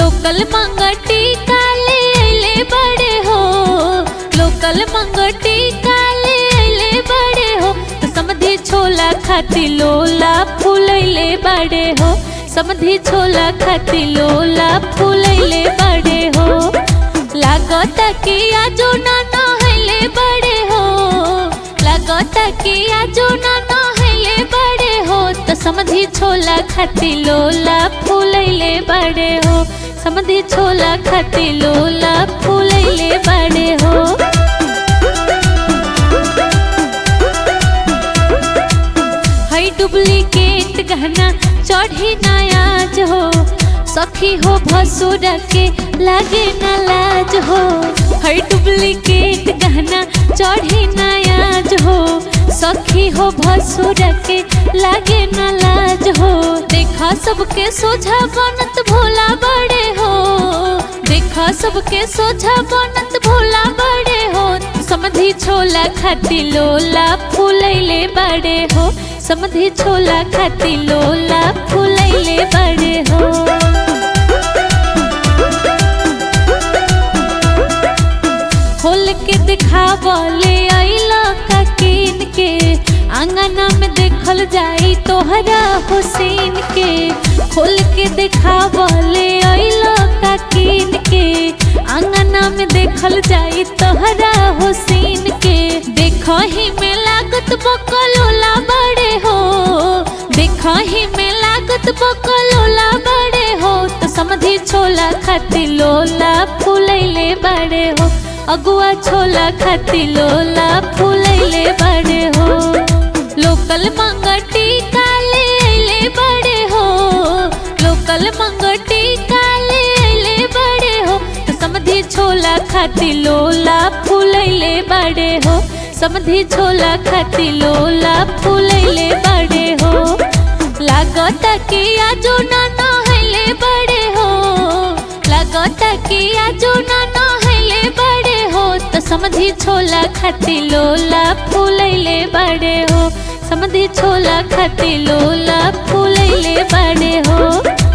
Local मंगटी काले अइले बड़े हो, लोकल मंगटी काले अइले बड़े हो। तो समधी छोला खाती लोला फूलैले बड़े हो, समधी छोला खाती लोला फूलैले बड़े हो। लागता कि आजो ना नहैले बड़े हो, लागता कि आजो ना नहैले बड़े हो। तो समधी छोला खाती लोला फूलैले बड़े हो, समधी छोला खाती लोला फूलैले बड़े हो। हई डुप्लीकेट गहना चढ़ी नायाज हो, सखी हो भसुर के लागे ना लाज हो। हई डुप्लीकेट गहना चढ़ी नायाज हो, सखी हो भसुर के लागे ना लाज हो। देखा सबके सोझा बनत भोला बड़े हो, देखा सबके सोझा बनत भोला बड़े हो। समधी छोला खाती लोला फूलैले बड़े हो, समधी छोला खाती लोला फूलैले बड़े हो। खोल के दिखावले अइला का कीन के, आंगना में देखल जाई तोहरा हुसैन के। खोल के दिखावले अइला का कीन के, आंगना में देखल जाई तोहरा हुसैन के। देखा ही में लागत बकलोला बड़े हो, देखा ही में लागत बकलोला बड़े हो। तो समधी छोला खाती लोला फूलैले बड़े हो, अगुआ छोला खाती लोला फूलैले बड़े हो। लोकल मंगटी काले अइले बड़े हो, लोकल मंगटी काले अइले बड़े हो। तो समधी छोला खाती लोला फूलैले बड़े हो, समधी छोला खाती लोला फूलैले बड़े हो। लागता कि आजो ना नहैले बड़े हो, लागता कि आजो ना नहैले बड़े हो। तो समधी छोला खाती लोला फूलैले बड़े हो, समधी छोला खाती लोला फूलैले बड़े हो।